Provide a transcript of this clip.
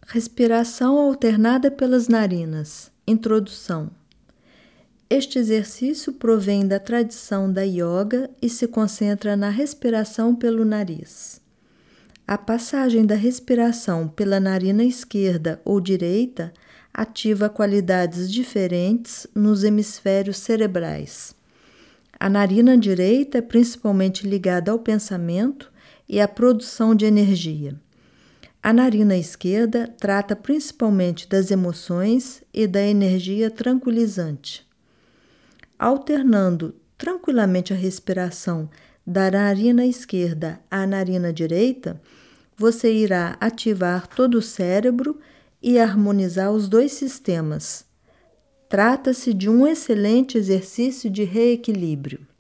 Respiração alternada pelas narinas. Introdução. Este exercício provém da tradição da yoga e se concentra na respiração pelo nariz. A passagem da respiração pela narina esquerda ou direita ativa qualidades diferentes nos hemisférios cerebrais. A narina direita é principalmente ligada ao pensamento e à produção de energia. A narina esquerda trata principalmente das emoções e da energia tranquilizante. Alternando tranquilamente a respiração da narina esquerda à narina direita, você irá ativar todo o cérebro e harmonizar os dois sistemas. Trata-se de um excelente exercício de reequilíbrio.